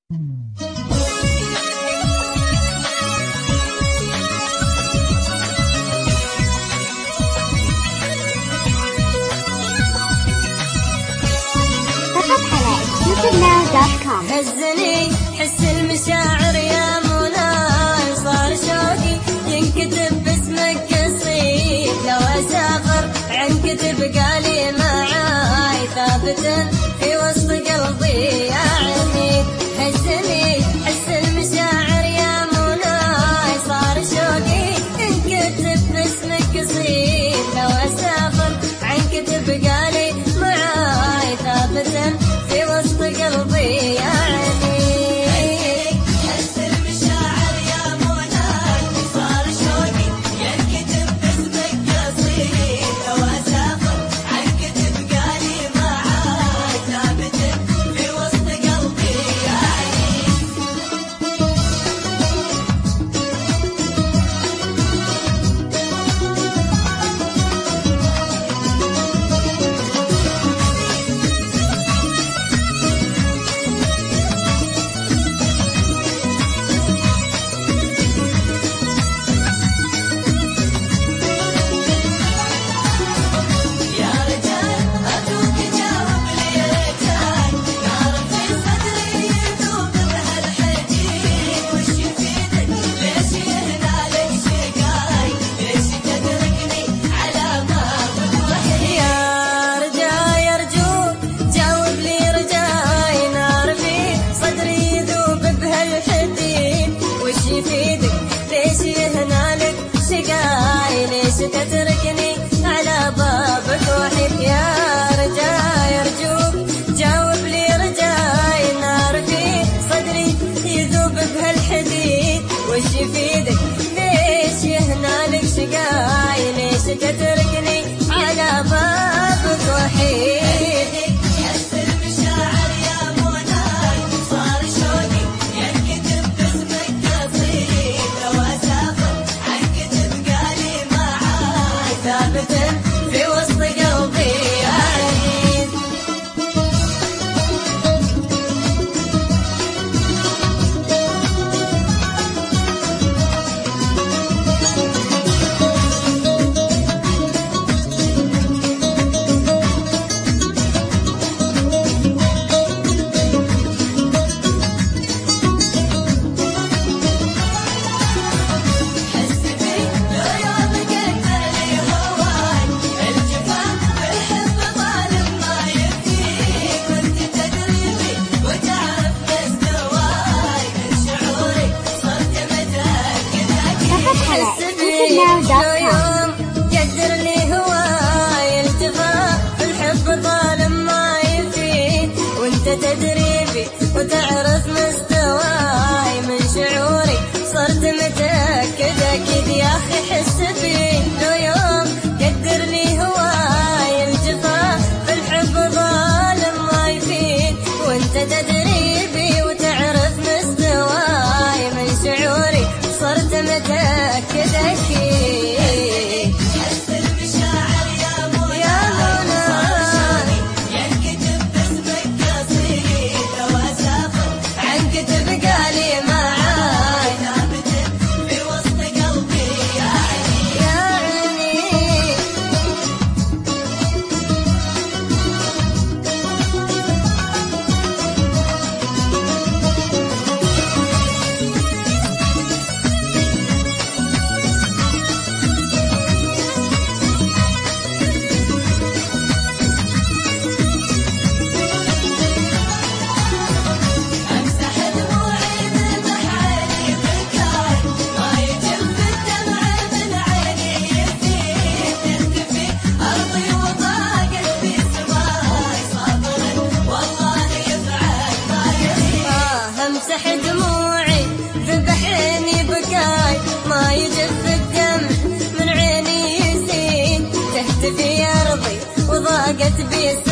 هزني حس المشاعر يا مولاي، صار شوقي ينكتب باسمك قصيد، لو اسافر عنك تبقى لي معاي ثابتا في وسط قلبي يا عميد. هزني حس المشاعر يا مولاي، صار شوقي ينكتب باسمك قصيد، لو اسافر عنك تبقى لي معاي ثابتا في وسط قلبي يا عميد. تتركني على بابك وحيد يا رجاي أرجوك جاوب لي رجاي، نار في صدري يذوب بهالحديد، وش يفيدك ليش يهنالك شقاي، ليش تتركني على بابك وحيد. في وسط قلبي يا عميد. يوم قدر لي هواي الجفا الحب ظالم ما يفيد، وانت تدري بي وتعرف مستواي، من شعوري صرت متأكد أكيد يا أخي حس بي. لو يوم قدر لي هواي الجفا الحب ظالم ما يفيد، وانت تدري بي وتعرف مستواي، من شعوري صرت متأكد أكيد. امسح دموعي ذبح عيني بكاي، ما يجف الدمع من عيني يزيد، تهتفي ارضي وضاقت بي